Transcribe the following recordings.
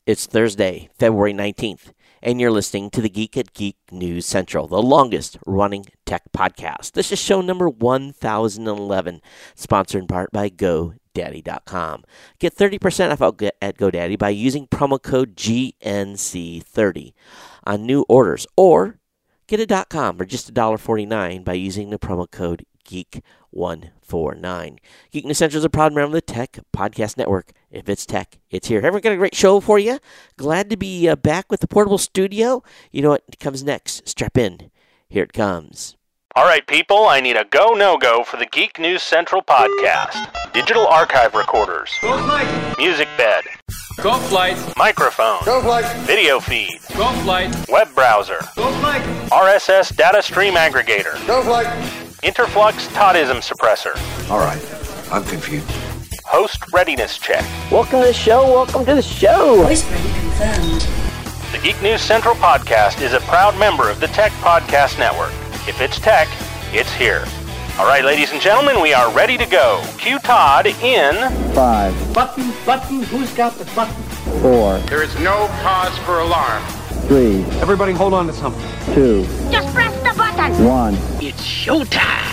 It's Thursday, February 19th, and you're listening to the Geek at Geek News Central, the longest-running tech podcast. This is show number 1011, sponsored in part by GoDaddy.com. Get 30% off at GoDaddy by using promo code GNC30 on new orders, or get a .com for just $1.49 by using the promo code GEEK149. Geek News Central is a proud member of the Tech Podcast Network. If it's tech, it's here. Everyone got a great show for you. Glad to be back with the portable studio. You know what comes next? Strap in. Here it comes. All right, people, I need a go, no-go for the Geek News Central podcast. Digital archive recorders. Go flight. Music bed. Go flight. Microphone. Go flight. Video feed. Go flight. Web browser. Go flight. RSS data stream aggregator. Go flight. Interflux Toddism suppressor. All right, I'm confused. Host readiness check. Welcome to the show. Welcome to the show. Voice ready confirmed. The Geek News Central podcast is a proud member of the Tech Podcast Network. If it's tech, it's here. All right, ladies and gentlemen, we are ready to go. Cue Todd in 5, Button, who's got the button? 4, There is no cause for alarm. 3, Everybody hold on to something. 2, Just press the button. 1. It's showtime.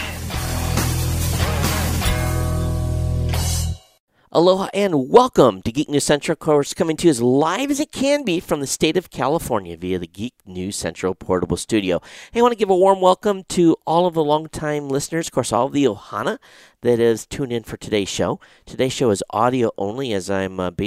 Aloha and welcome to Geek News Central, of course, coming to you as live as it can be from the state of California via the Geek News Central portable studio. Hey, I want to give a warm welcome to all of the longtime listeners, of course, all of the Ohana that has tuned in for today's show. Today's show is audio only, as I'm I've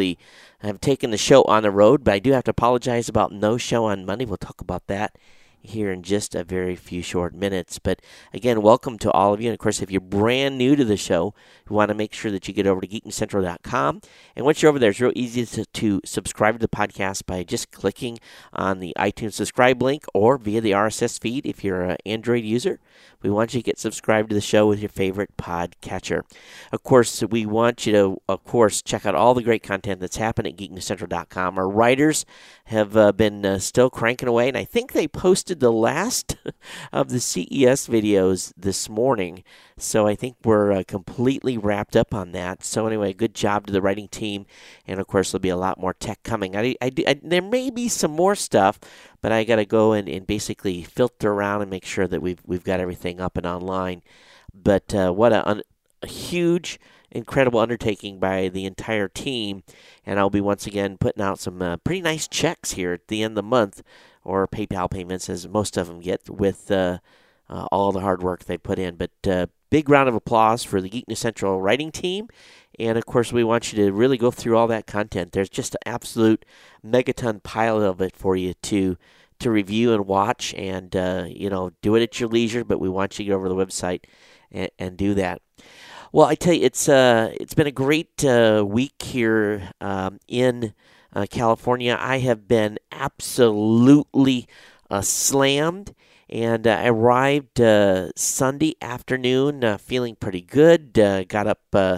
taken the show on the road, but I do have to apologize about no show on Monday. We'll talk about that here in just a very few short minutes. But again, welcome to all of you. And of course, if you're brand new to the show, we want to make sure that you get over to geeknewscentral.com. And once you're over there, it's real easy to subscribe to the podcast by just clicking on the iTunes subscribe link or via the RSS feed if you're an Android user. We want you to get subscribed to the show with your favorite podcatcher. Of course, we want you to, check out all the great content that's happened at geeknewscentral.com. Our writers have been still cranking away, and I think they posted the last of the CES videos this morning. So I think we're completely wrapped up on that. So anyway, good job to the writing team. And of course, there'll be a lot more tech coming. There may be some more stuff, but I got to go and basically filter around and make sure that we've got everything up and online. But what a huge, incredible undertaking by the entire team. And I'll be once again putting out some pretty nice checks here at the end of the month, or PayPal payments, as most of them get, with all the hard work they put in. But big round of applause for the Geek News Central writing team. And, of course, we want you to really go through all that content. There's just an absolute megaton pile of it for you to review and watch, and, do it at your leisure. But we want you to get over to the website and do that. Well, I tell you, it's been a great week here in California. I have been absolutely slammed. And I arrived Sunday afternoon feeling pretty good. Got up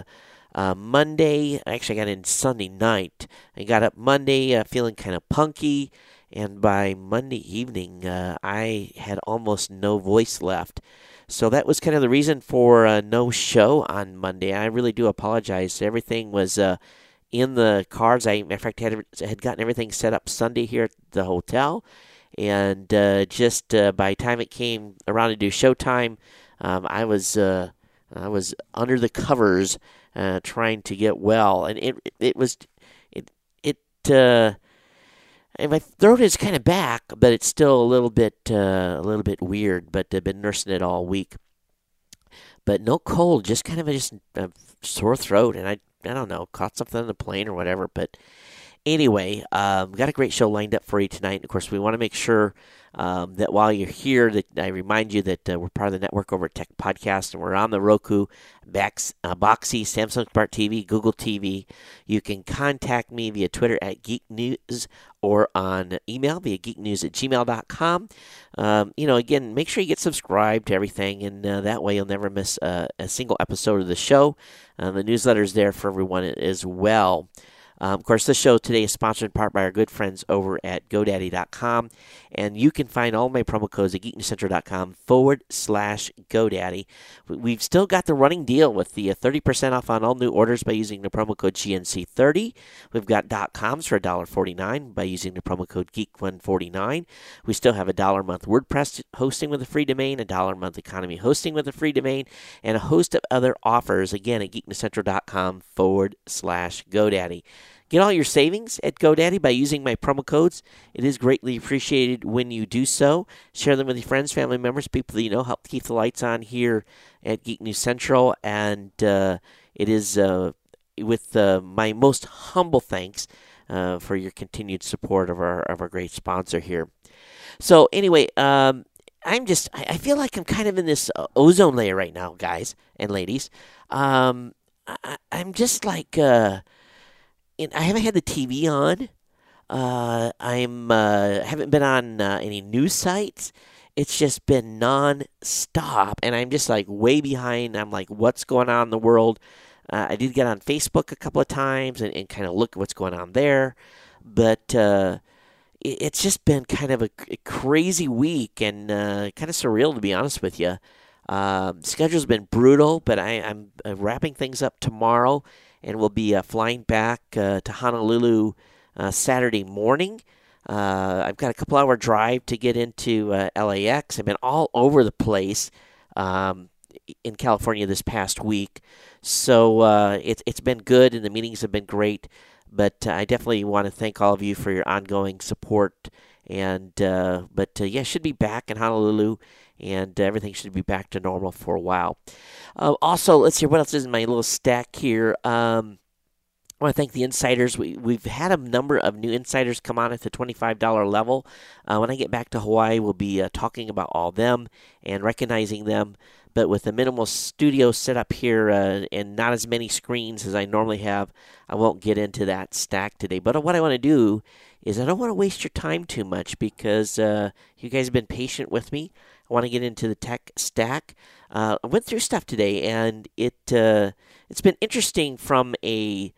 Monday. Actually, I got in Sunday night. I got up Monday feeling kind of punky. And by Monday evening, I had almost no voice left. So that was kind of the reason for no show on Monday. I really do apologize. Everything was in the cards. In fact, had gotten everything set up Sunday here at the hotel. And just by the time it came around to do showtime, I was under the covers trying to get well, and my throat is kind of back, but it's still a little bit weird. But I've been nursing it all week. But no cold, just kind of a sore throat, and I don't know, caught something on the plane or whatever, but. Anyway, got a great show lined up for you tonight. Of course, we want to make sure that while you're here, that I remind you that we're part of the network over at Tech Podcast, and we're on the Roku, Boxy, Samsung Smart TV, Google TV. You can contact me via Twitter at Geek News or on email via geeknews@gmail.com. Again, make sure you get subscribed to everything, and that way you'll never miss a single episode of the show. The newsletter's there for everyone as well. Of course, this show today is sponsored in part by our good friends over at GoDaddy.com, and you can find all my promo codes at geeknewscentral.com/GoDaddy. We've still got the running deal with the 30% off on all new orders by using the promo code GNC30. We've got .coms for $1.49 by using the promo code Geek149. We still have $1 a month WordPress hosting with a free domain, $1 a month economy hosting with a free domain, and a host of other offers, again, at geeknewscentral.com/GoDaddy. Get all your savings at GoDaddy by using my promo codes. It is greatly appreciated when you do so. Share them with your friends, family members, people that you know. Help keep the lights on here at Geek News Central. And it is with my most humble thanks for your continued support of our great sponsor here. So anyway, I feel like I'm kind of in this ozone layer right now, guys and ladies. I'm just like... I haven't had the TV on. I haven't been on any news sites. It's just been non-stop, and I'm just like way behind. I'm like, what's going on in the world? I did get on Facebook a couple of times and kind of look at what's going on there, but it's just been kind of a crazy week and kind of surreal, to be honest with you. Schedule's been brutal, but I'm wrapping things up tomorrow. And we'll be flying back to Honolulu Saturday morning. I've got a couple-hour drive to get into LAX. I've been all over the place in California this past week. So it's been good, and the meetings have been great. But I definitely want to thank all of you for your ongoing support. And should be back in Honolulu, and everything should be back to normal for a while. Also, let's see what else is in my little stack here. I want to thank the insiders. We've had a number of new insiders come on at the $25 level. When I get back to Hawaii, we'll be talking about all them and recognizing them. But with a minimal studio set up here and not as many screens as I normally have, I won't get into that stack today. But what I want to do is I don't want to waste your time too much because you guys have been patient with me. I want to get into the tech stack. I went through stuff today, and it's been interesting we're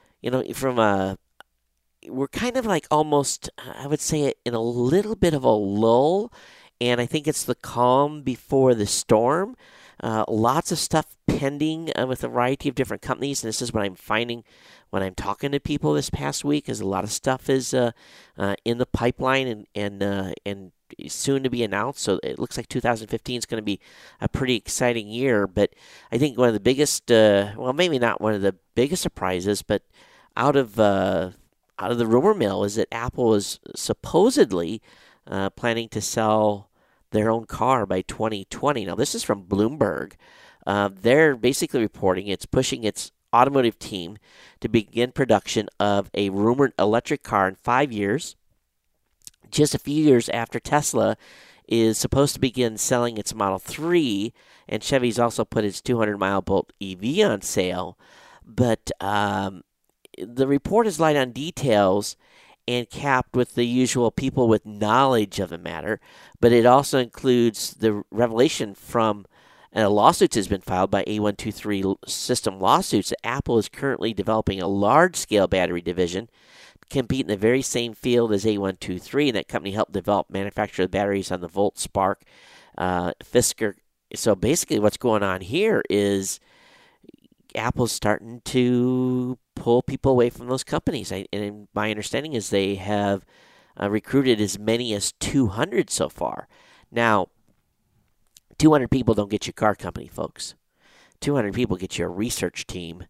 kind of like almost, I would say, in a little bit of a lull, and I think it's the calm before the storm. Lots of stuff pending with a variety of different companies, and this is what I'm finding when I'm talking to people this past week, is a lot of stuff is in the pipeline and soon to be announced. So it looks like 2015 is going to be a pretty exciting year. But I think one of the biggest, maybe not one of the biggest surprises, but out of the rumor mill is that Apple is supposedly planning to sell their own car by 2020. Now, this is from Bloomberg. They're basically reporting it's pushing its automotive team to begin production of a rumored electric car in 5 years, just a few years after Tesla is supposed to begin selling its Model 3, and Chevy's also put its 200-mile Bolt EV on sale. But the report is light on details and capped with the usual people with knowledge of the matter, but it also includes the revelation from a lawsuit has been filed by A123 System Lawsuits that Apple is currently developing a large-scale battery division to compete in the very same field as A123, and that company helped develop manufacture the batteries on the Volt, Spark, Fisker. So basically what's going on here is Apple's starting to pull people away from those companies. And my understanding is they have recruited as many as 200 so far. Now, 200 people don't get you a car company, folks. 200 people get you a research team.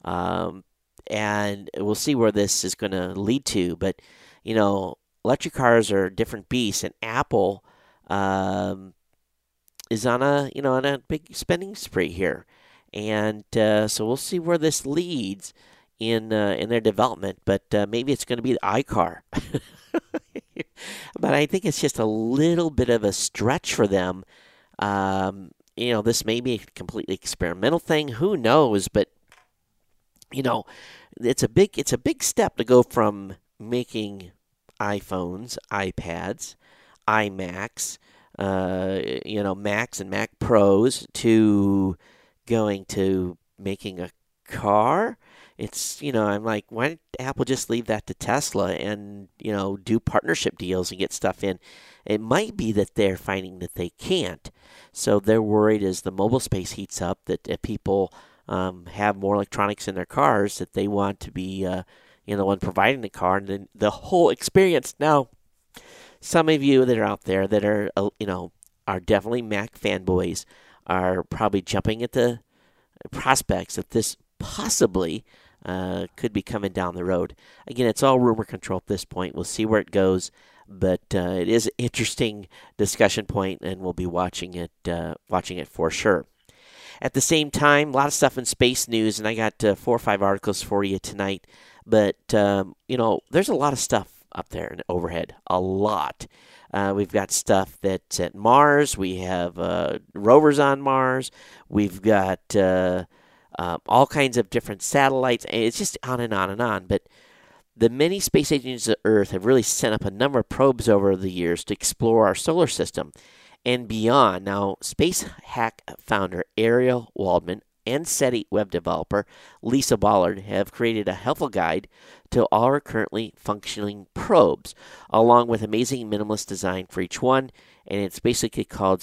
And we'll see where this is going to lead to. But, electric cars are different beasts, and Apple is on a big spending spree here. And so we'll see where this leads in their development. But maybe it's going to be the iCar. But I think it's just a little bit of a stretch for them. This may be a completely experimental thing. Who knows? But it's a big step to go from making iPhones, iPads, iMacs, Macs and Mac Pros to going to making a car. it's, I'm like, why didn't Apple just leave that to Tesla and, do partnership deals and get stuff in? It might be that they're finding that they can't. So they're worried as the mobile space heats up that if people have more electronics in their cars, that they want to be, the one providing the car and then the whole experience. Now, some of you that are out there that are, are definitely Mac fanboys are probably jumping at the prospects that this possibly could be coming down the road. Again, it's all rumor control at this point. We'll see where it goes, but it is an interesting discussion point, and we'll be watching it for sure. At the same time, a lot of stuff in space news, and I got 4 or 5 articles for you tonight. But there's a lot of stuff up there in overhead, a lot. We've got stuff that's at Mars. We have rovers on Mars. We've got all kinds of different satellites. It's just on and on and on. But the many space agencies of Earth have really sent up a number of probes over the years to explore our solar system and beyond. Now, Space Hack founder Ariel Waldman and SETI web developer Lisa Ballard have created a helpful guide to all our currently functioning probes, along with amazing minimalist design for each one, and it's basically called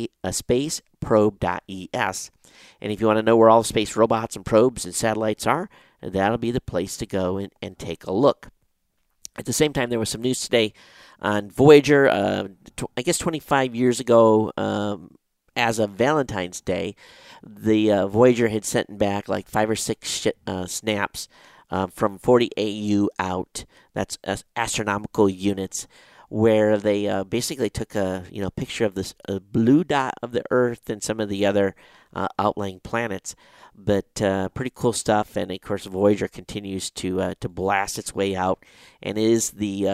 spaceprobe.es. And if you want to know where all the space robots and probes and satellites are, that'll be the place to go and take a look. At the same time, there was some news today on Voyager. I guess 25 years ago, as of Valentine's Day, the Voyager had sent back like 5 or 6 snaps from 40 AU out. That's astronomical units, where they basically took a picture of this blue dot of the Earth and some of the other outlying planets. But pretty cool stuff, and of course Voyager continues to blast its way out, and is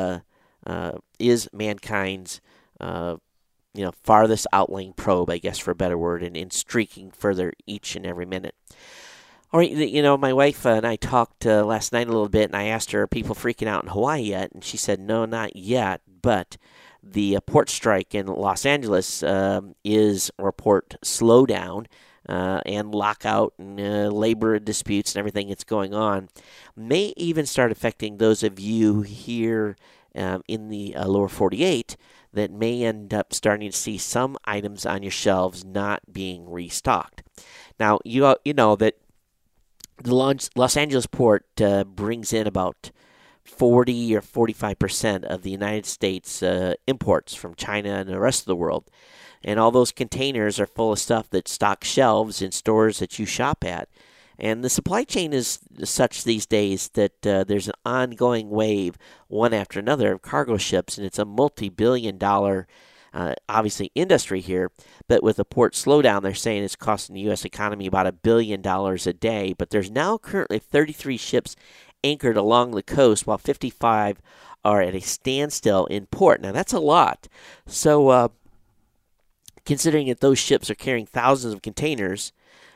mankind's farthest outlying probe, I guess for a better word, and streaking further each and every minute. All right, my wife and I talked last night a little bit, and I asked her, are people freaking out in Hawaii yet? And she said, no, not yet, but the port strike in Los Angeles is a port slowdown and lockout and labor disputes and everything that's going on may even start affecting those of you here in the lower 48 that may end up starting to see some items on your shelves not being restocked. Now, you know that the Los Angeles port brings in about 40 or 45% of the United States imports from China and the rest of the world. And all those containers are full of stuff that stock shelves in stores that you shop at. And the supply chain is such these days that there's an ongoing wave, one after another, of cargo ships, and it's a multi-billion-dollar, obviously, industry here. But with the port slowdown, they're saying it's costing the U.S. economy about $1 billion a day. But there's now currently 33 ships anchored along the coast, while 55 are at a standstill in port. Now, that's a lot. So, considering that those ships are carrying thousands of containers,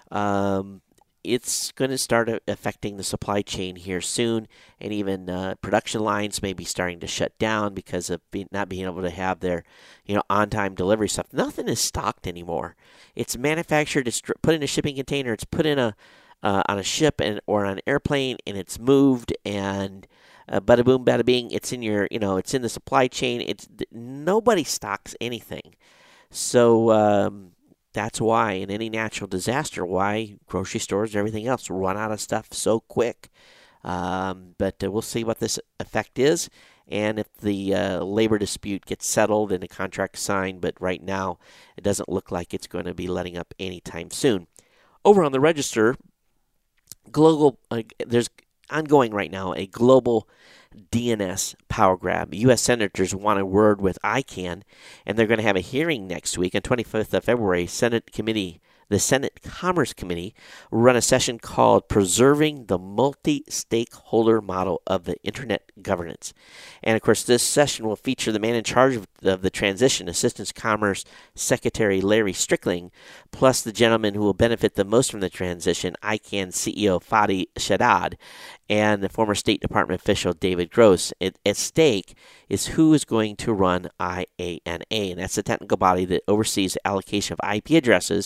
it's going to start affecting the supply chain here soon, and even production lines may be starting to shut down because of not being able to have their, on-time delivery stuff. Nothing is stocked anymore. It's manufactured, it's put in a shipping container, it's put in on a ship or on an airplane, and it's moved, and bada boom, bada bing, it's in your, it's in the supply chain. Nobody stocks anything, so. That's why, in any natural disaster, why grocery stores and everything else run out of stuff so quick. But we'll see what this effect is, and if the labor dispute gets settled and a contract signed. But right now, it doesn't look like it's going to be letting up anytime soon. Over on the Register, there's ongoing right now a global DNS power grab. U.S. senators want a word with ICANN, and they're going to have a hearing next week on 25th of February. The Senate Commerce Committee will run a session called Preserving the Multi-Stakeholder Model of the Internet Governance. And, of course, this session will feature the man in charge of the transition, Assistant Commerce Secretary Larry Strickling, plus the gentleman who will benefit the most from the transition, ICANN CEO Fadi Shaddad, and the former State Department official David Gross. At stake is who is going to run IANA, and that's the technical body that oversees the allocation of IP addresses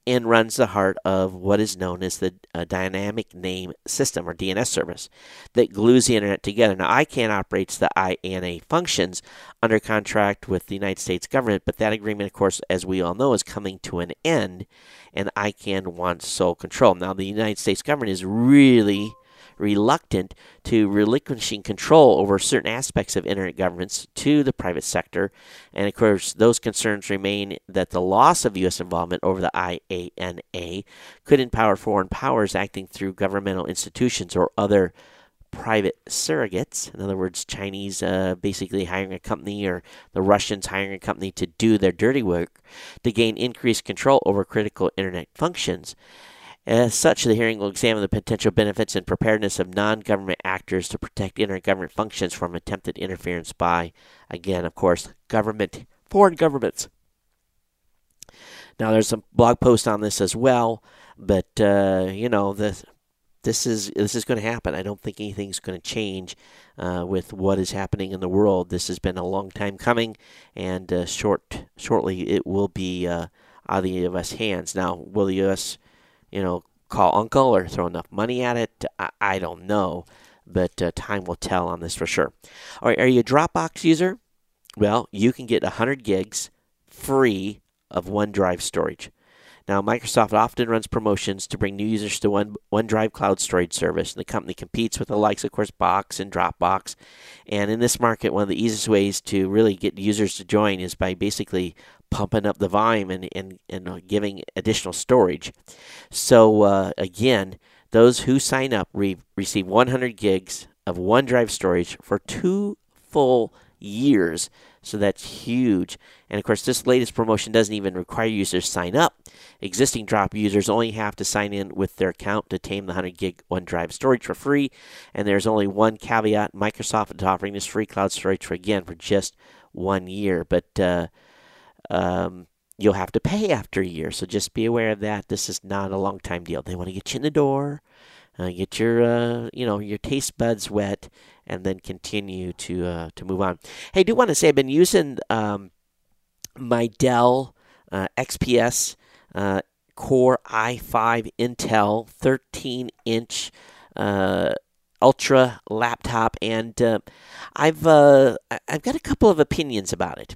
and runs the heart of what is known as the Dynamic Name System, or DNS service, that glues the Internet together. Now, ICANN operates the INA functions under contract with the United States government, but that agreement, of course, as we all know, is coming to an end, and ICANN wants sole control. Now, the United States government is really reluctant to relinquishing control over certain aspects of Internet governance to the private sector. And of course, those concerns remain that the loss of U.S. involvement over the IANA could empower foreign powers acting through governmental institutions or other private surrogates. In other words, Chinese basically hiring a company, or the Russians hiring a company to do their dirty work, to gain increased control over critical Internet functions. As such, the hearing will examine the potential benefits and preparedness of non-government actors to protect intergovernment functions from attempted interference by, again, of course, foreign governments. Now, there's some blog posts on this as well, but this is going to happen. I don't think anything's going to change with what is happening in the world. This has been a long time coming, and shortly it will be out of the U.S. hands. Now, will the U.S. call uncle or throw enough money at it? I don't know, but time will tell on this for sure. All right, are you a Dropbox user? Well, you can get 100 gigs free of OneDrive storage. Now, Microsoft often runs promotions to bring new users to OneDrive cloud storage service. And the company competes with the likes, of course, Box and Dropbox. And in this market, one of the easiest ways to really get users to join is by basically pumping up the volume and giving additional storage. So, again, those who sign up receive 100 gigs of OneDrive storage for 2 full years. So that's huge. And of course, this latest promotion doesn't even require users to sign up. Existing Drop users only have to sign in with their account to tame the 100 gig OneDrive storage for free. And there's only one caveat. Microsoft is offering this free cloud storage for just 1 year. But you'll have to pay after a year. So just be aware of that. This is not a long time deal. They want to get you in the door, get your taste buds wet, and then continue to move on. Hey, I do want to say I've been using my Dell XPS Core i5 Intel 13-inch Ultra laptop, and I've got a couple of opinions about it.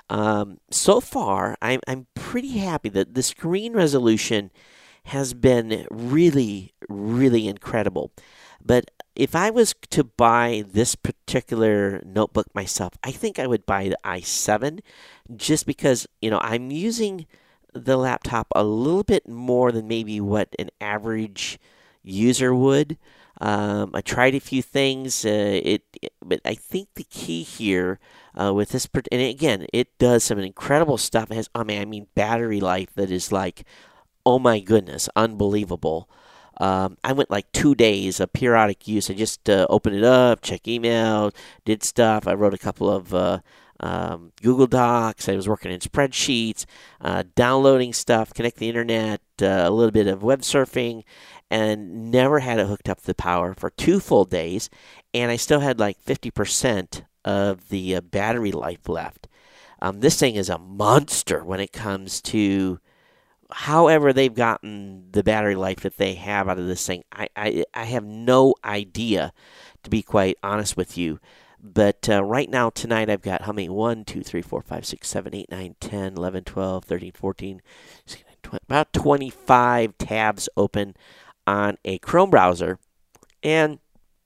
So far, I'm pretty happy that the screen resolution has been really, really incredible. But if I was to buy this particular notebook myself, I think I would buy the i7, just because, I'm using the laptop a little bit more than maybe what an average user would. I tried a few things, but I think the key here with this, and again, it does some incredible stuff. It has, battery life that is like, oh my goodness, unbelievable. I went like 2 days of periodic use. I just opened it up, check email, did stuff. I wrote a couple of Google Docs. I was working in spreadsheets, downloading stuff, connecting the internet, a little bit of web surfing, and never had it hooked up to the power for 2 full days. And I still had like 50% of the battery life left. This thing is a monster when it comes to however they've gotten the battery life that they have out of this thing. I have no idea, to be quite honest with you. But right now, tonight, I've got how many? 1, 2, 3, 4, 5, 6, 7, 8, 9, 10, 11, 12, 13, 14, 16, 20, about 25 tabs open on a Chrome browser. And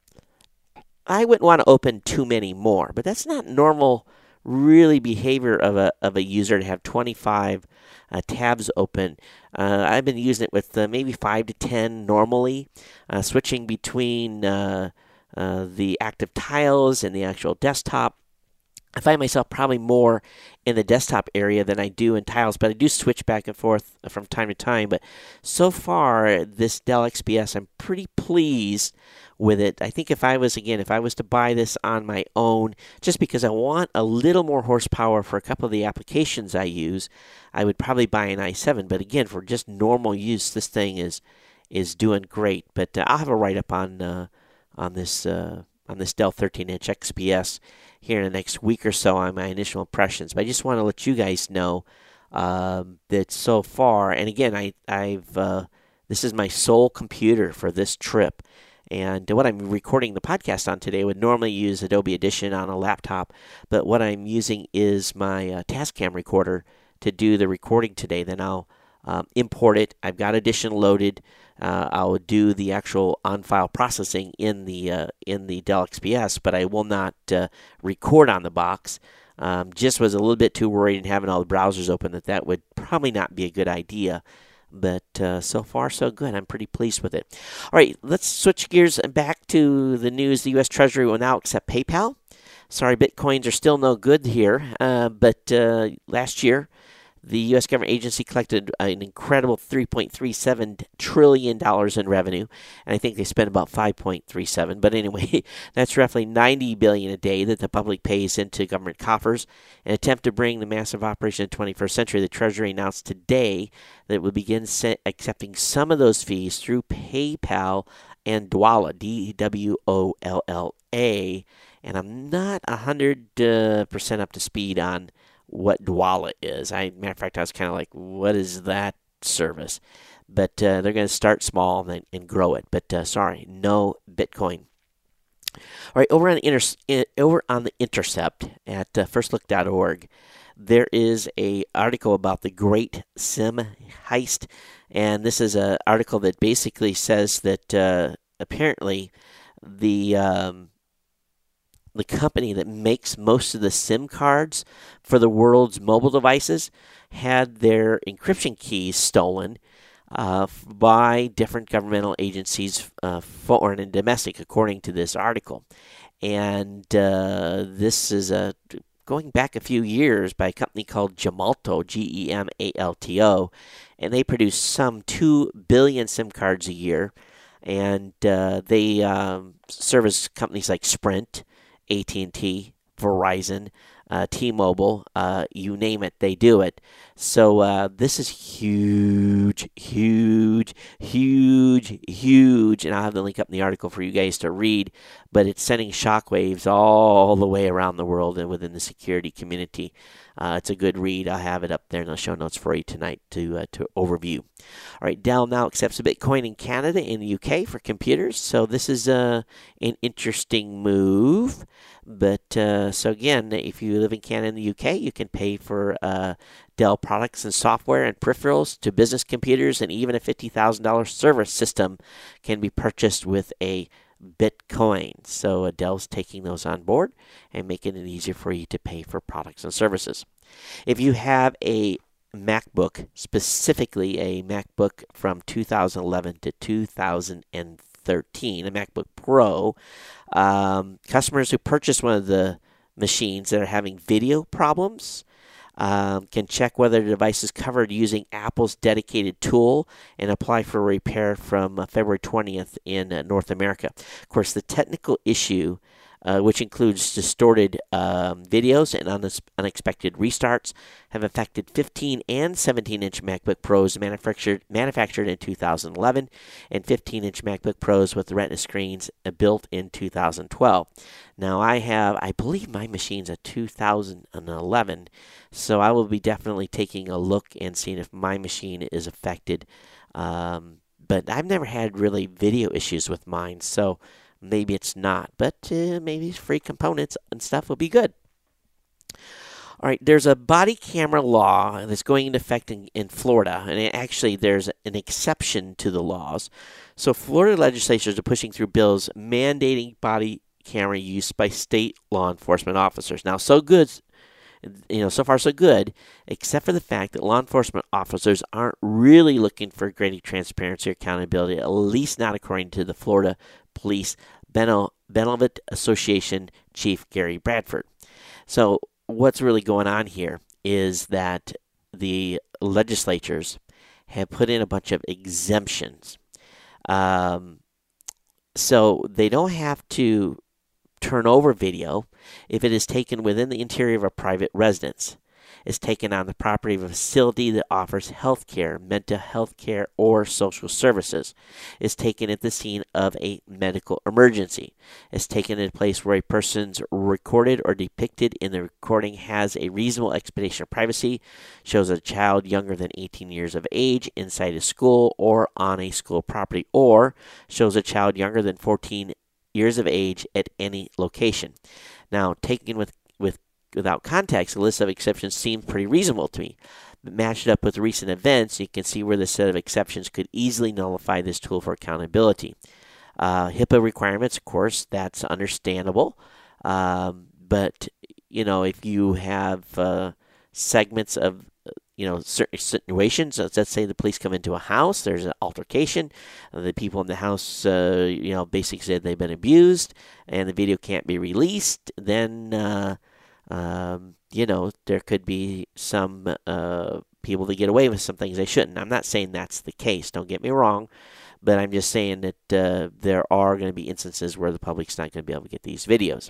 I wouldn't want to open too many more. But that's not normal, really, behavior of a user to have 25 tabs open. I've been using it with maybe 5 to 10 normally, switching between the active tiles and the actual desktop. I find myself probably more in the desktop area than I do in tiles, but I do switch back and forth from time to time. But so far, this Dell XPS, I'm pretty pleased with it. I think if I was to buy this on my own, just because I want a little more horsepower for a couple of the applications I use, I would probably buy an i7. But again, for just normal use, this thing is doing great. But I'll have a write-up on this Dell 13-inch XPS here in the next week or so on my initial impressions. But I just want to let you guys know that so far, and again, I've this is my sole computer for this trip. And what I'm recording the podcast on today would normally use Adobe Audition on a laptop, but what I'm using is my Tascam recorder to do the recording today. Then I'll import it. I've got Audition loaded. I'll do the actual on-file processing in the Dell XPS, but I will not record on the box. Just was a little bit too worried in having all the browsers open that would probably not be a good idea. But so far, so good. I'm pretty pleased with it. All right, let's switch gears back to the news. The U.S. Treasury will now accept PayPal. Sorry, Bitcoins are still no good here. But last year, the U.S. government agency collected an incredible $3.37 trillion in revenue, and I think they spent about $5.37. But anyway, that's roughly $90 billion a day that the public pays into government coffers. In an attempt to bring the massive operation to the 21st century, the Treasury announced today that it will begin accepting some of those fees through PayPal and Dwolla, D-W-O-L-L-A. And I'm not 100% up to speed on what Dwolla is. Matter of fact, I was kind of like, what is that service? But they're going to start small and grow it. But sorry, no Bitcoin. All right, over on the Intercept at firstlook.org, there is an article about the Great Sim Heist. And this is an article that basically says that apparently the company that makes most of the SIM cards for the world's mobile devices had their encryption keys stolen by different governmental agencies, foreign and domestic, according to this article. And this is going back a few years by a company called Gemalto, Gemalto, and they produce some 2 billion SIM cards a year. And they service companies like Sprint, AT&T, Verizon, T-Mobile, you name it, they do it. So this is huge, and I'll have the link up in the article for you guys to read, but it's sending shockwaves all the way around the world and within the security community. It's a good read. I'll have it up there in the show notes for you tonight to overview. All right, Dell now accepts a Bitcoin in Canada and the UK for computers, so this is an interesting move. But so again, if you live in Canada and the UK, you can pay for Dell products and software and peripherals to business computers, and even a $50,000 server system can be purchased with a Bitcoin. So Dell's taking those on board and making it easier for you to pay for products and services. If you have a MacBook, specifically a MacBook from 2011 to 2013, a MacBook Pro, customers who purchase one of the machines that are having video problems can check whether the device is covered using Apple's dedicated tool and apply for a repair from February 20th in North America. Of course, the technical issue, which includes distorted videos and unexpected restarts, have affected 15 and 17-inch MacBook Pros manufactured in 2011 and 15-inch MacBook Pros with Retina screens built in 2012. Now, I believe my machine's a 2011, so I will be definitely taking a look and seeing if my machine is affected. But I've never had really video issues with mine, so maybe it's not, but maybe free components and stuff will be good. All right, there's a body camera law that's going into effect in Florida, and actually there's an exception to the laws. So Florida legislatures are pushing through bills mandating body camera use by state law enforcement officers. Now, so far so good, except for the fact that law enforcement officers aren't really looking for greater transparency or accountability, at least not according to the Florida Police Benevolent Association Chief Gary Bradford. So what's really going on here is that the legislatures have put in a bunch of exemptions. So they don't have to turn over video if it is taken within the interior of a private residence. is taken on the property of a facility that offers health care, mental health care, or social services, is taken at the scene of a medical emergency, is taken in a place where a person's recorded or depicted in the recording has a reasonable expectation of privacy, shows a child younger than 18 years of age inside a school or on a school property, or shows a child younger than 14 years of age at any location. Now, taken without context, the list of exceptions seems pretty reasonable to me. But matched up with recent events, you can see where the set of exceptions could easily nullify this tool for accountability. HIPAA requirements, of course, that's understandable. But, if you have segments of certain situations, let's say the police come into a house, there's an altercation, the people in the house, basically said they've been abused, and the video can't be released, then, there could be some people that get away with some things they shouldn't. I'm not saying that's the case, don't get me wrong, but I'm just saying that there are going to be instances where the public's not going to be able to get these videos.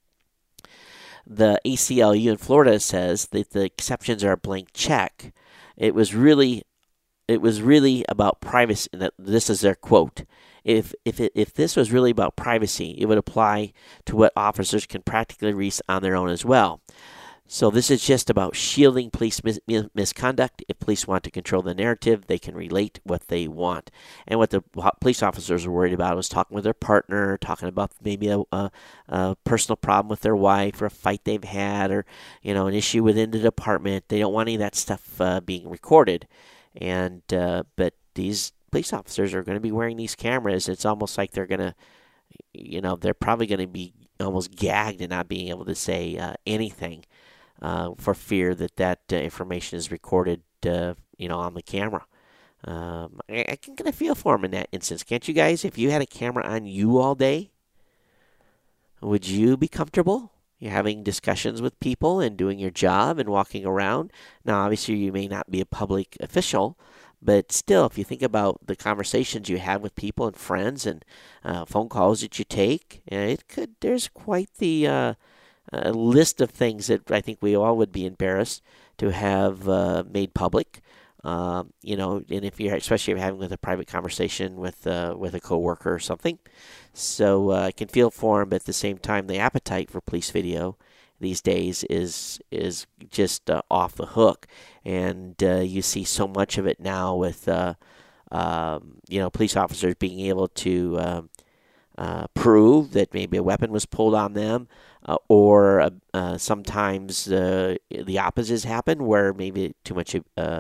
The ACLU in Florida says that the exceptions are a blank check. It was really about privacy. This is their quote. If this was really about privacy, it would apply to what officers can practically release on their own as well. So this is just about shielding police misconduct. If police want to control the narrative, they can relate what they want. And what the police officers were worried about was talking with their partner, talking about maybe a personal problem with their wife, or a fight they've had, or an issue within the department. They don't want any of that stuff being recorded. And but these police officers are going to be wearing these cameras. It's almost like they're going to, they're probably going to be almost gagged and not being able to say anything. For fear that information is recorded, on the camera. I can kind of feel for them in that instance, can't you guys? If you had a camera on you all day, would you be comfortable? You're having discussions with people and doing your job and walking around. Now, obviously, you may not be a public official, but still, if you think about the conversations you have with people and friends and phone calls that you take, there's quite the a list of things that I think we all would be embarrassed to have made public. And if especially if you're having with a private conversation with a coworker or something. So I can feel for them, but at the same time, the appetite for police video these days is just off the hook, and you see so much of it now with police officers being able to prove that maybe a weapon was pulled on them. Or sometimes the opposites happen, where maybe too much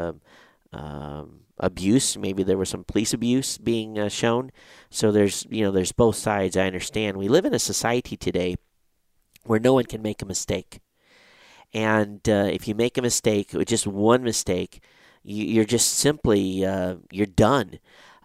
abuse, maybe there was some police abuse being shown. So there's both sides. I understand. We live in a society today where no one can make a mistake, and if you make a mistake, or just one mistake, you're just simply you're done.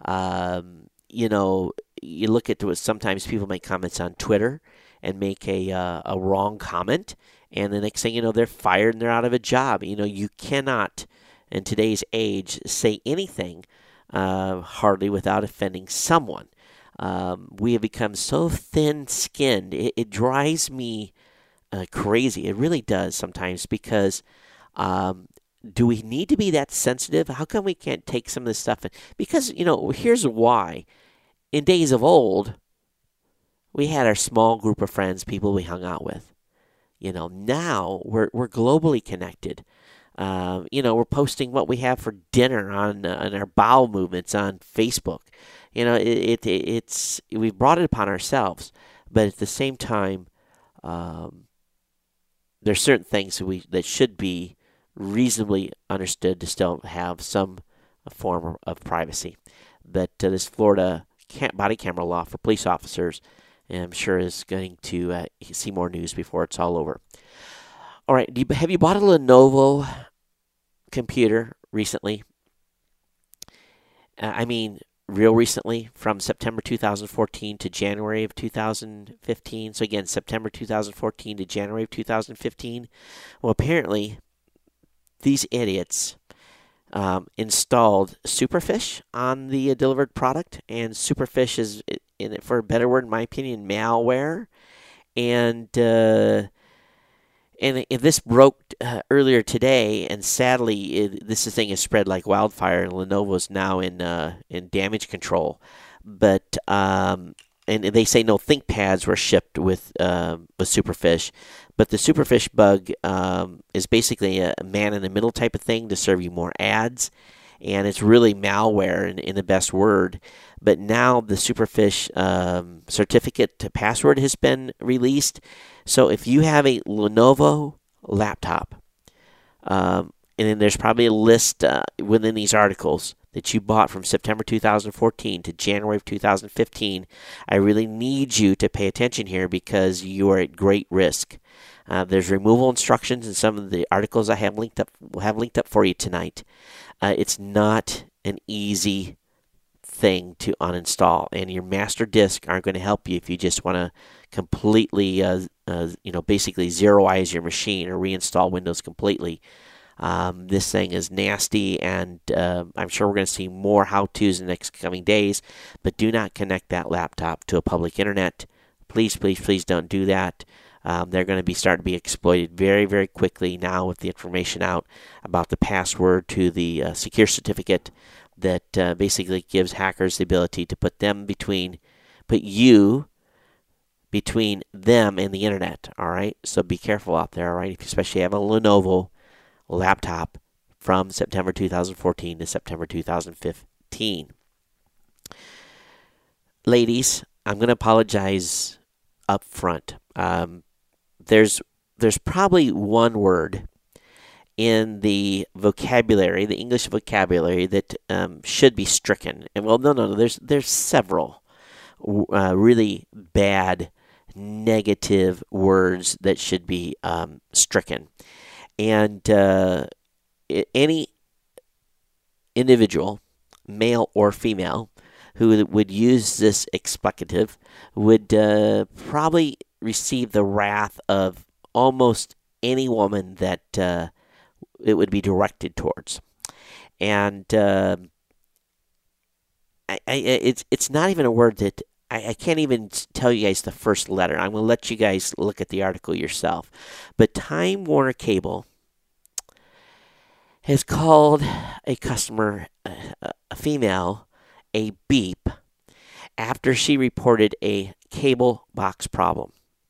You look at what sometimes people make comments on Twitter and make a wrong comment, and the next thing you know, they're fired and they're out of a job. You cannot, in today's age, say anything hardly without offending someone. We have become so thin-skinned. It drives me crazy. It really does sometimes, because do we need to be that sensitive? How come we can't take some of this stuff? Because, here's why. In days of old, we had our small group of friends, people we hung out with. Now we're globally connected. We're posting what we have for dinner on our bowel movements on Facebook. It's we've brought it upon ourselves, but at the same time, there's certain things that should be reasonably understood to still have some form of privacy. But this Florida body camera law for police officers, I'm sure, is going to see more news before it's all over. All right, have you bought a Lenovo computer recently? Real recently, from September 2014 to January of 2015. So again, September 2014 to January of 2015. Well, apparently, these idiots installed Superfish on the delivered product, and Superfish is, for a better word, in my opinion, malware, and And this broke earlier today, and sadly, this thing has spread like wildfire. And Lenovo's now in damage control, but and they say no ThinkPads were shipped with Superfish, but the Superfish bug is basically a man-in-the-middle type of thing to serve you more ads, and it's really malware in the best word. But now the Superfish certificate to password has been released. So if you have a Lenovo laptop, and then there's probably a list within these articles that you bought from September 2014 to January of 2015, I really need you to pay attention here because you are at great risk. There's removal instructions in some of the articles I have linked up for you tonight. It's not an easy thing to uninstall, and your master disk aren't going to help you if you just want to completely, basically zeroize your machine or reinstall Windows completely. This thing is nasty, and I'm sure we're going to see more how-tos in the next coming days, but do not connect that laptop to a public internet. Please, please, please don't do that. They're going to be starting to be exploited very, very quickly now with the information out about the password to the secure certificate that basically gives hackers the ability to put you between them and the internet. All right, so be careful out there. All right, especially if you have a Lenovo laptop from September 2014 to September 2015. Ladies, I'm going to apologize up front. There's probably one word in the vocabulary, the English vocabulary, that should be stricken. And well, no. There's several really bad, negative words that should be stricken. And any individual, male or female, who would use this expletive would probably receive the wrath of almost any woman that it would be directed towards. And it's not even a word that I can't even tell you guys the first letter. I'm going to let you guys look at the article yourself. But Time Warner Cable has called a customer, a female, a beep after she reported a cable box problem.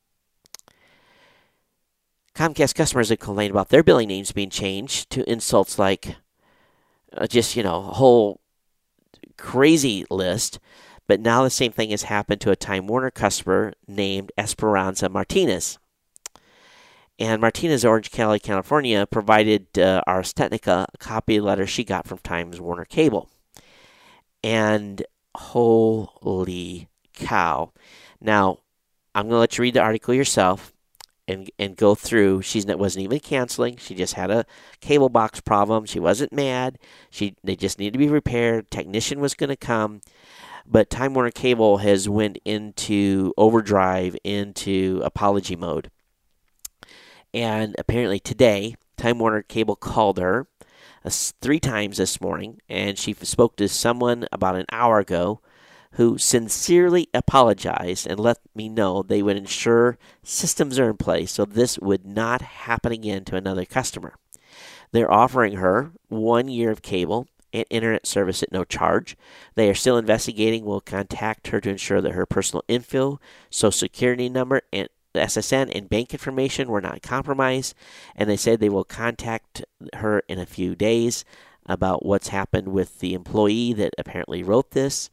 Comcast customers have complained about their billing names being changed to insults like a whole crazy list. But now the same thing has happened to a Time Warner customer named Esperanza Martinez. And Martinez, Orange County, California, provided Ars Technica a copy of the letter she got from Time Warner Cable. And holy cow. Now, I'm going to let you read the article yourself and go through. She wasn't even canceling. She just had a cable box problem. She wasn't mad. They just needed to be repaired. Technician was going to come. But Time Warner Cable has went into overdrive, into apology mode. And apparently today, Time Warner Cable called her 3 times this morning, and she spoke to someone about an hour ago who sincerely apologized and let me know they would ensure systems are in place so this would not happen again to another customer. They're offering her 1 year of cable and internet service at no charge. They are still investigating. Will contact her to ensure that her personal info, social security number, and SSN and bank information were not compromised. And they said they will contact her in a few days about what's happened with the employee that apparently wrote this.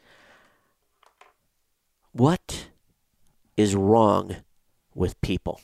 What is wrong with people?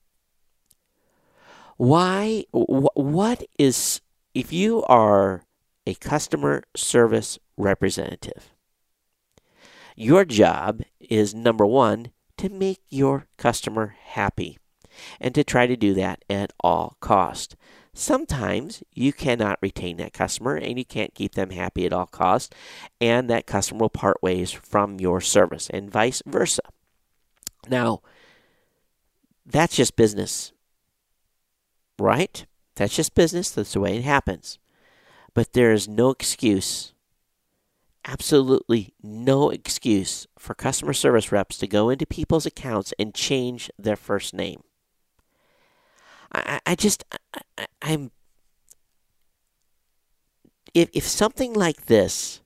Why? What is, if you are a customer service representative, your job is, number one, to make your customer happy and to try to do that at all cost. Sometimes you cannot retain that customer and you can't keep them happy at all costs, and that customer will part ways from your service and vice versa. Now, that's just business, right? That's just business. That's the way it happens. But there is no excuse, absolutely no excuse for customer service reps to go into people's accounts and change their first name. I'm if something like this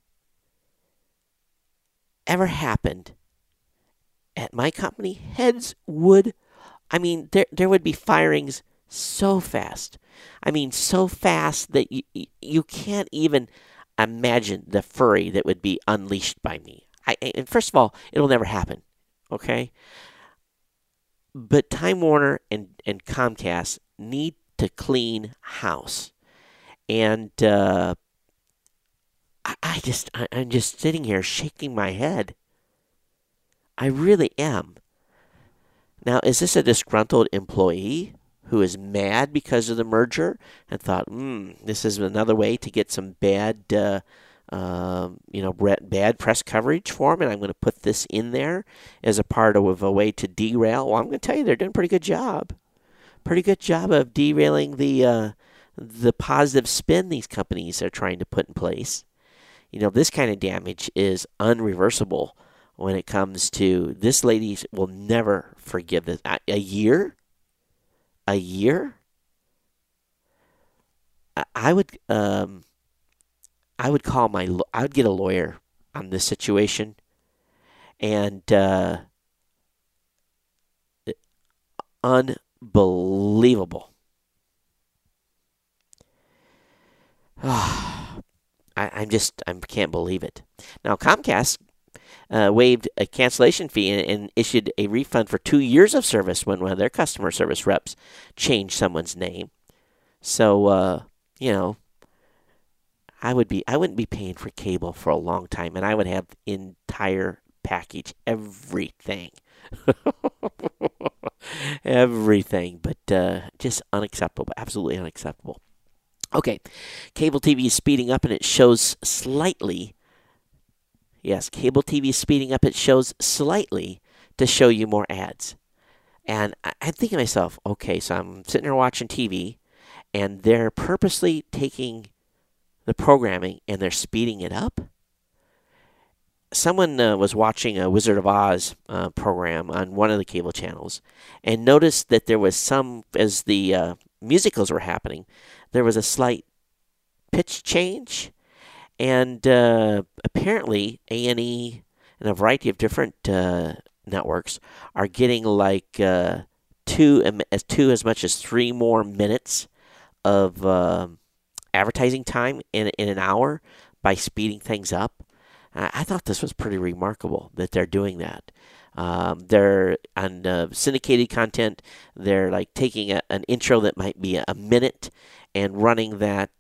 ever happened at my company, heads would, there would be firings so fast. So fast that you can't even imagine the fury that would be unleashed by me. And first of all, it'll never happen, okay? But Time Warner and Comcast need to clean house. And I'm just sitting here shaking my head. I really am. Now, is this a disgruntled employee who is mad because of the merger and thought, this is another way to get some bad press coverage for him, and I'm going to put this in there as a part of a way to derail? Well, I'm going to tell you, they're doing a pretty good job. Pretty good job of derailing the positive spin these companies are trying to put in place. This kind of damage is unreversible when it comes to this. Lady will never forgive this. A year? I would get a lawyer on this situation, and unbelievable. I can't believe it. Now, Comcast waived a cancellation fee and issued a refund for 2 years of service when one of their customer service reps changed someone's name. So, I wouldn't be paying for cable for a long time, and I would have entire package, everything. Everything, but just unacceptable, absolutely unacceptable. Okay, cable TV is speeding up, and it shows slightly. Yes, cable TV is speeding up. It shows slightly to show you more ads. And I'm thinking to myself, okay, so I'm sitting there watching TV, and they're purposely taking the programming and they're speeding it up. Someone was watching a Wizard of Oz program on one of the cable channels and noticed that there was as the musicals were happening, there was a slight pitch change. And apparently A&E and a variety of different networks are getting like as much as 3 more minutes of advertising time in an hour by speeding things up. I thought this was pretty remarkable that they're doing that. They're on syndicated content. They're like taking an intro that might be a minute and running that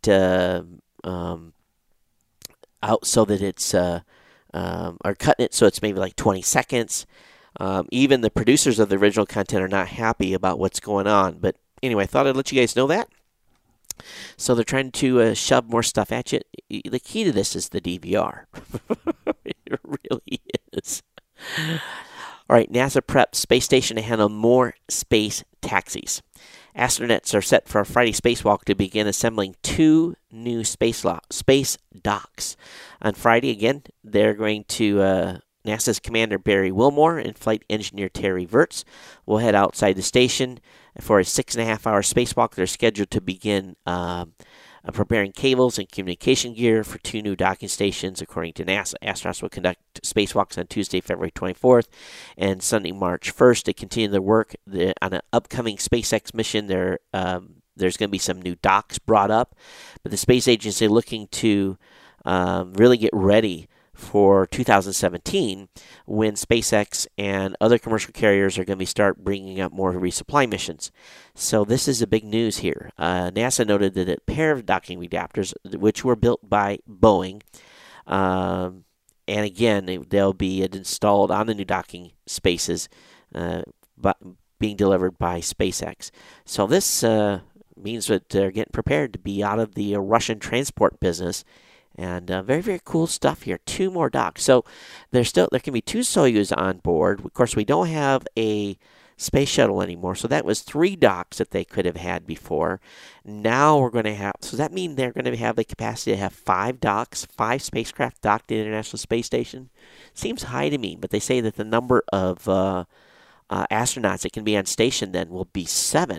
out so that it's or cutting it so it's maybe like 20 seconds. Even the producers of the original content are not happy about what's going on. But anyway, I thought I'd let you guys know that. So they're trying to shove more stuff at you. The key to this is the DVR. It really is. All right, NASA preps space station to handle more space taxis. Astronauts are set for a Friday spacewalk to begin assembling 2 new space docks. On Friday, again, they're going to NASA's Commander Barry Wilmore and Flight Engineer Terry Virts will head outside the station for a 6.5-hour spacewalk. They're scheduled to begin preparing cables and communication gear for 2 new docking stations, according to NASA. Astronauts will conduct spacewalks on Tuesday, February 24th and Sunday, March 1st. To continue their work on an upcoming SpaceX mission, there's going to be some new docks brought up, but the space agency is looking to really get ready for 2017 when SpaceX and other commercial carriers are going to start bringing up more resupply missions. So this is a big news here. NASA noted that a pair of docking adapters, which were built by Boeing, and again, they'll be installed on the new docking spaces being delivered by SpaceX. So this means that they're getting prepared to be out of the Russian transport business. And very, very cool stuff here. 2 more docks. So there can be 2 Soyuz on board. Of course, we don't have a space shuttle anymore. So that was 3 docks that they could have had before. Now we're going to have, so that means they're going to have the capacity to have 5 docks, 5 spacecraft docked to the International Space Station. Seems high to me, but they say that the number of astronauts that can be on station then will be 7.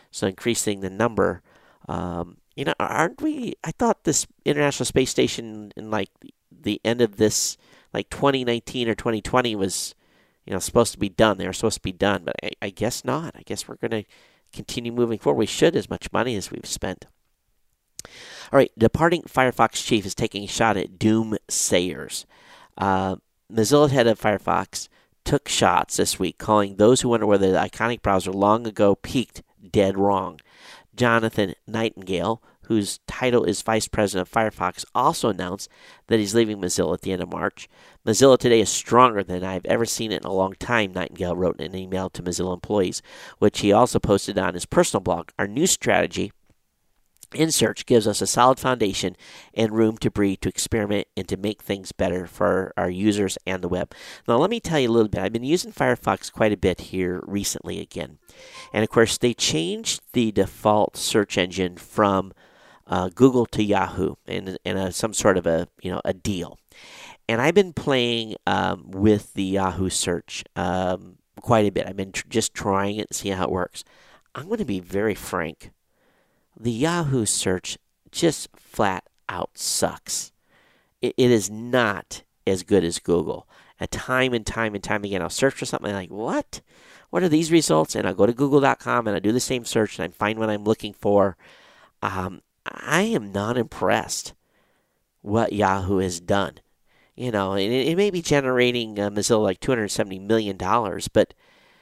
so increasing the number. Aren't we? I thought this International Space Station in like the end of this, like 2019 or 2020 was, supposed to be done. They were supposed to be done, but I guess not. I guess we're going to continue moving forward. We should, as much money as we've spent. All right, departing Firefox chief is taking a shot at doomsayers. Mozilla head of Firefox took shots this week, calling those who wonder whether the iconic browser long ago peaked dead wrong. Jonathan Nightingale, whose title is Vice President of Firefox, also announced that he's leaving Mozilla at the end of March. Mozilla today is stronger than I've ever seen it in a long time, Nightingale wrote in an email to Mozilla employees, which he also posted on his personal blog. Our new strategy in search gives us a solid foundation and room to breathe, to experiment, and to make things better for our users and the web. Now, let me tell you a little bit. I've been using Firefox quite a bit here recently again. And, of course, they changed the default search engine from Google to Yahoo in some sort of a deal. And I've been playing with the Yahoo search quite a bit. I've been just trying it and seeing how it works. I'm going to be very frank. The Yahoo search just flat out sucks. It is not as good as Google. And time again, I'll search for something like, what? What are these results? And I'll go to google.com and I do the same search and I find what I'm looking for. I am not impressed what Yahoo has done. It may be generating Mozilla like $270 million, but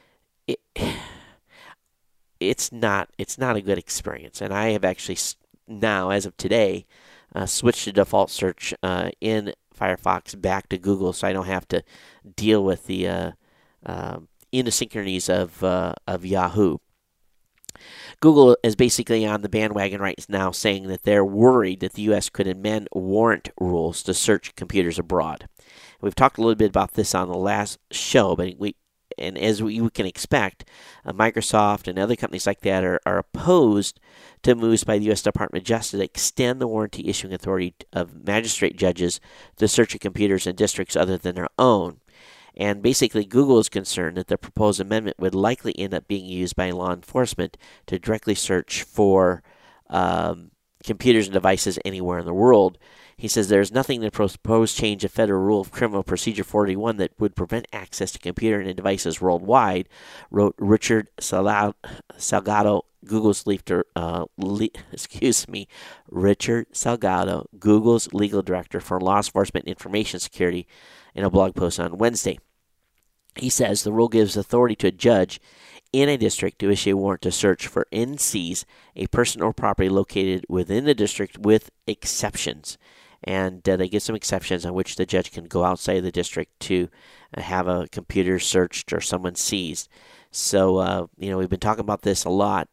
it's not a good experience. And I have actually now, as of today, switched the default search in Firefox back to Google, so I don't have to deal with the idiosyncrasies of Yahoo. Google is basically on the bandwagon right now, saying that they're worried that the U.S. could amend warrant rules to search computers abroad. We've talked a little bit about this on the last show, but as you can expect, Microsoft and other companies like that are opposed to moves by the U.S. Department of Justice to extend the warranty issuing authority of magistrate judges to search of computers in districts other than their own. And basically, Google is concerned that the proposed amendment would likely end up being used by law enforcement to directly search for computers and devices anywhere in the world. He says there's nothing in the proposed change of Federal Rule of Criminal Procedure 41 that would prevent access to computer and devices worldwide, wrote Richard Salgado, Google's Richard Salgado, Google's legal director for law enforcement and information security, in a blog post on Wednesday. He says the rule gives authority to a judge in a district to issue a warrant to search for and seize a person or property located within the district with exceptions. And they give some exceptions on which the judge can go outside of the district to have a computer searched or someone seized. So, we've been talking about this a lot.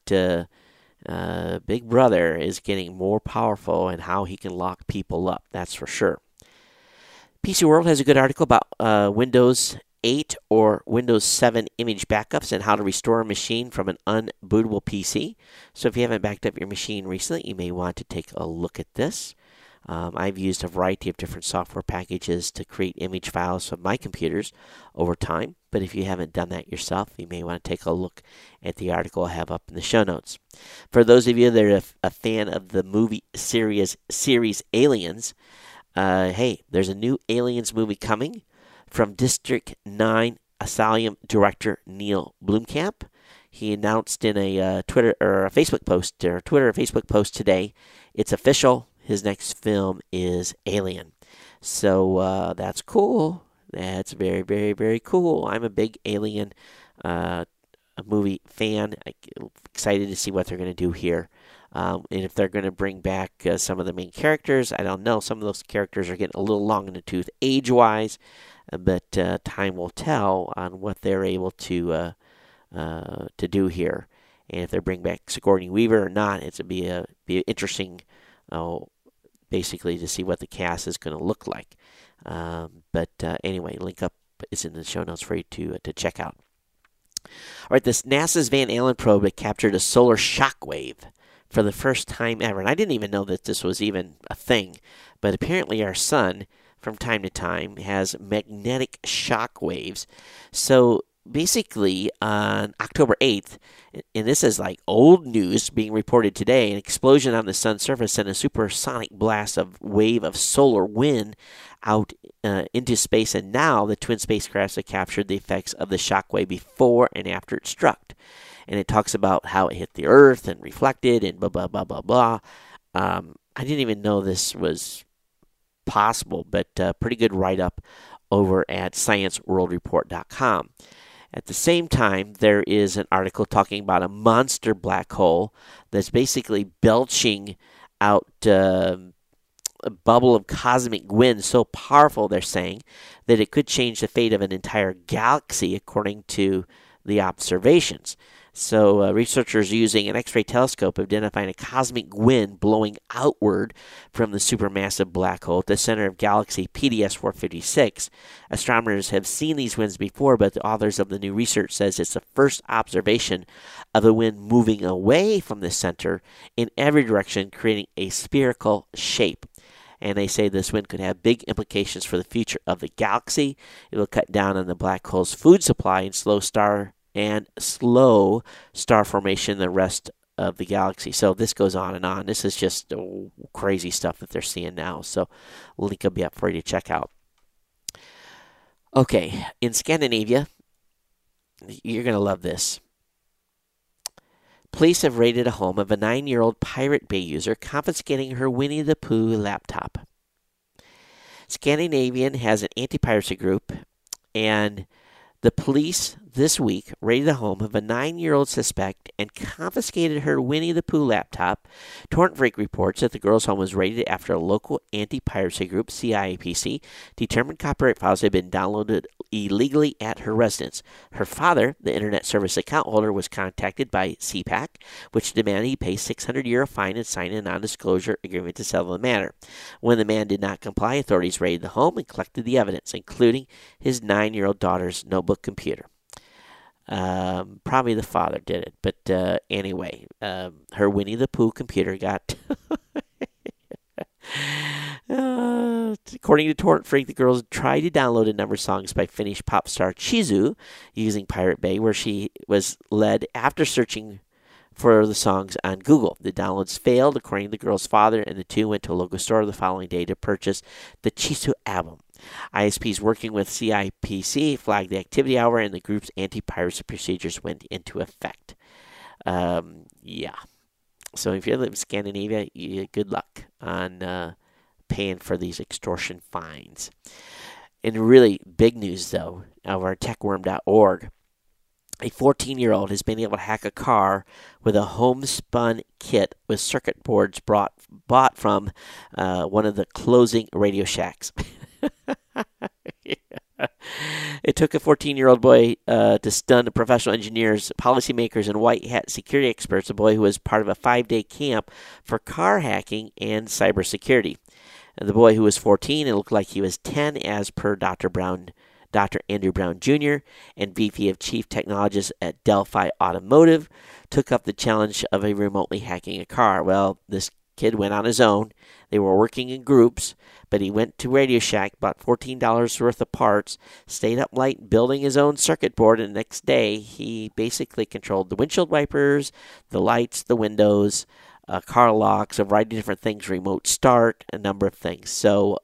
Big Brother is getting more powerful in how he can lock people up, that's for sure. PC World has a good article about Windows 8 or Windows 7 image backups and how to restore a machine from an unbootable PC. So if you haven't backed up your machine recently, you may want to take a look at this. I've used a variety of different software packages to create image files from my computers over time. But if you haven't done that yourself, you may want to take a look at the article I have up in the show notes. For those of you that are a fan of the movie series Aliens, hey, there's a new Aliens movie coming from District 9 Asylum director Neil Blomkamp. He announced in a Twitter or Facebook post today, it's official. His next film is Alien. So that's cool. That's very, very, very cool. I'm a big Alien movie fan. I'm excited to see what they're going to do here. And if they're going to bring back some of the main characters, I don't know. Some of those characters are getting a little long in the tooth age-wise, but time will tell on what they're able to do here. And if they bring back Sigourney Weaver or not, it's going to be interesting, basically, to see what the cast is going to look like. But anyway, link up is in the show notes for you to check out. All right, this NASA's Van Allen probe that captured a solar shock wave for the first time ever. And I didn't even know that this was even a thing. But apparently our sun, from time to time, has magnetic shock waves. So basically, on October 8th, and this is like old news being reported today, an explosion on the sun's surface sent a supersonic blast of wave of solar wind out into space, and now the twin spacecrafts have captured the effects of the shockwave before and after it struck. And it talks about how it hit the Earth and reflected and blah, blah, blah, blah, blah. I didn't even know this was possible, but pretty good write-up over at ScienceWorldReport.com. At the same time, there is an article talking about a monster black hole that's basically belching out a bubble of cosmic wind so powerful, they're saying, that it could change the fate of an entire galaxy, according to the observations. So researchers using an X-ray telescope have identified a cosmic wind blowing outward from the supermassive black hole at the center of galaxy PDS 456. Astronomers have seen these winds before, but the authors of the new research says it's the first observation of a wind moving away from the center in every direction, creating a spherical shape. And they say this wind could have big implications for the future of the galaxy. It will cut down on the black hole's food supply and slow star formation in the rest of the galaxy. So this goes on and on. This is just crazy stuff that they're seeing now. So link will be up for you to check out. Okay, in Scandinavia, you're going to love this. Police have raided a home of a 9-year-old Pirate Bay user, confiscating her Winnie the Pooh laptop. Scandinavian has an anti-piracy group, and the police this week raided the home of a 9-year-old suspect and confiscated her Winnie the Pooh laptop. Torrent Freak reports that the girl's home was raided after a local anti-piracy group, CIAPC, determined copyright files had been downloaded illegally at her residence. Her father, the internet service account holder, was contacted by CPAC, which demanded he pay €600 fine and sign a non-disclosure agreement to settle the matter. When the man did not comply, authorities raided the home and collected the evidence, including his 9-year-old daughter's notebook computer. Probably the father did it, but anyway, her Winnie the Pooh computer got... according to Torrent Freak, the girls tried to download a number of songs by Finnish pop star Chizu using Pirate Bay, where she was led after searching for the songs on Google. The downloads failed, according to the girl's father, and the two went to a local store the following day to purchase the Chizu album. ISPs working with CIPC flagged the activity hour, and the group's anti-piracy procedures went into effect. Yeah. So if you live in Scandinavia, good luck on paying for these extortion fines. In really big news, though, over techworm.org, a 14-year-old has been able to hack a car with a homespun kit with circuit boards bought from one of the closing Radio Shacks. It took a 14-year-old boy to stun the professional engineers, policymakers, and white hat security experts, a boy who was part of a 5-day camp for car hacking and cybersecurity. And the boy, who was 14 and looked like he was 10, as per Dr. Andrew Brown Jr. and VP of Chief Technologist at Delphi Automotive, took up the challenge of remotely hacking a car. Well, this kid went on his own. They were working in groups, but he went to Radio Shack, bought $14 worth of parts, stayed up late building his own circuit board, and the next day he basically controlled the windshield wipers, the lights, the windows, car locks, a variety of different things, remote start, a number of things. So,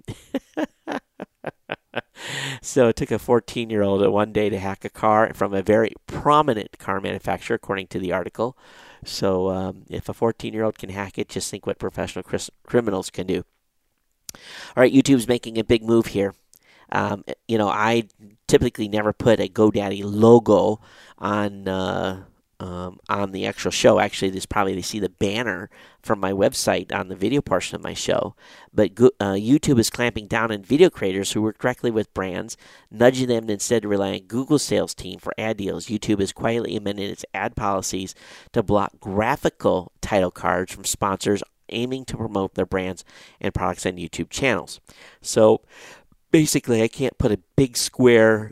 so it took a 14-year-old one day to hack a car from a very prominent car manufacturer, according to the article. So if a 14-year-old can hack it, just think what professional criminals can do. All right, YouTube's making a big move here. I typically never put a GoDaddy logo on the actual show. Actually, they see the banner from my website on the video portion of my show. But YouTube is clamping down on video creators who work directly with brands, nudging them to instead rely on Google's sales team for ad deals. YouTube has quietly amended its ad policies to block graphical title cards from sponsors aiming to promote their brands and products on YouTube channels. So basically, I can't put a big square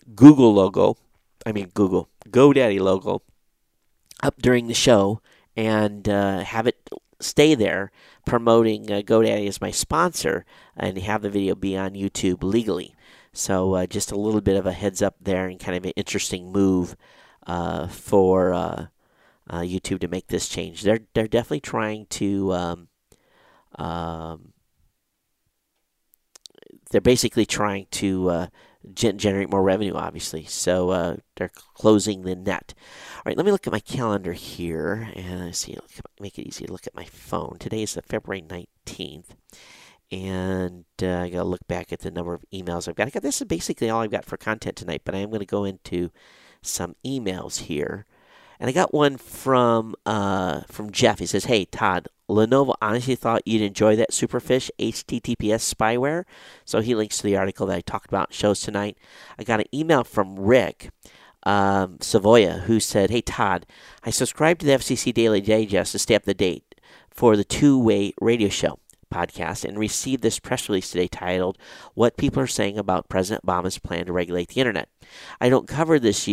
GoDaddy logo up during the show and have it stay there promoting GoDaddy as my sponsor and have the video be on YouTube legally. So just a little bit of a heads up there, and kind of an interesting move for YouTube to make this change. They're definitely trying to. They're basically trying to generate more revenue, obviously. So they're closing the net. All right, let me look at my calendar here and see. Make it easy to look at my phone. Today is the February 19th, and I got to look back at the number of emails I've got. This is basically all I've got for content tonight, but I am going to go into some emails here. And I got one from Jeff. He says, "Hey, Todd, Lenovo honestly thought you'd enjoy that Superfish HTTPS spyware." So he links to the article that I talked about in shows tonight. I got an email from Rick Savoya, who said, "Hey, Todd, I subscribed to the FCC Daily Digest to stay up to date for the Two-Way Radio Show podcast and received this press release today titled, 'What People Are Saying About President Obama's Plan to Regulate the Internet.' I don't cover this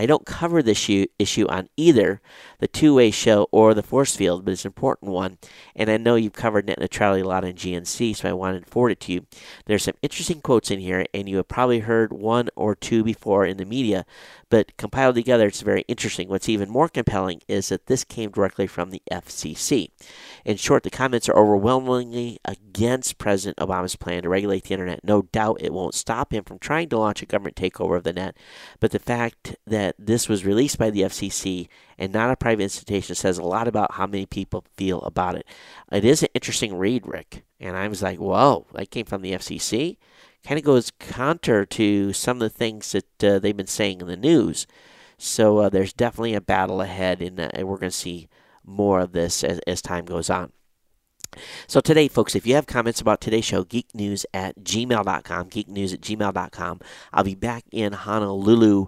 issue on either the Two-Way Show or the Force Field, but it's an important one, and I know you've covered net neutrality a lot on GNC, so I wanted to forward it to you. There's some interesting quotes in here, and you have probably heard one or two before in the media, but compiled together, it's very interesting. What's even more compelling is that this came directly from the FCC. In short, the comments are overwhelmingly against President Obama's plan to regulate the Internet. No doubt it won't stop him from trying to launch a government takeover of the net, but the fact that this was released by the FCC and not a private institution says a lot about how many people feel about it. It is an interesting read, Rick." And I was like, whoa, that came from the FCC? Kind of goes counter to some of the things that they've been saying in the news. So there's definitely a battle ahead, and we're going to see more of this as time goes on. So today, folks, if you have comments about today's show, geeknews@gmail.com, geeknews@gmail.com. I'll be back in Honolulu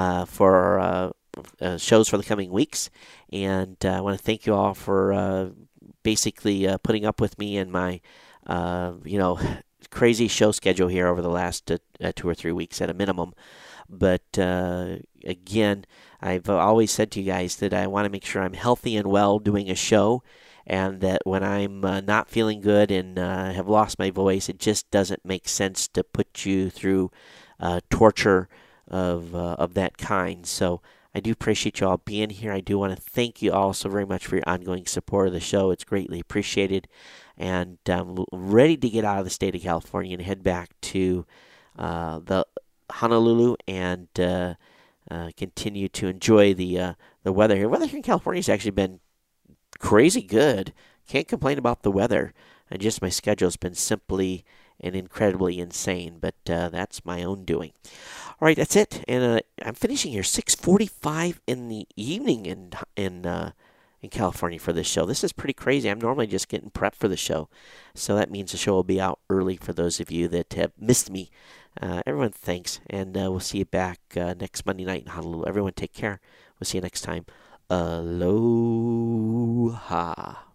for shows for the coming weeks, and I want to thank you all for basically putting up with me and my, crazy show schedule here over the last 2 or 3 weeks at a minimum. But again, I've always said to you guys that I want to make sure I'm healthy and well doing a show, and that when I'm not feeling good and have lost my voice, it just doesn't make sense to put you through torture of that kind. So I do appreciate you all being here. I do want to thank you all so very much for your ongoing support of the show. It's greatly appreciated. And I'm ready to get out of the state of California and head back to the Honolulu and continue to enjoy the weather here. Weather here in California has actually been crazy good. Can't complain about the weather. And just my schedule has been simply and incredibly insane. But that's my own doing. All right, that's it. And I'm finishing here 6:45 in the evening in California for this show. This is pretty crazy. I'm normally just getting prepped for the show. So that means the show will be out early for those of you that have missed me. Everyone, thanks. And we'll see you back next Monday night in Honolulu. Everyone, take care. We'll see you next time. Aloha.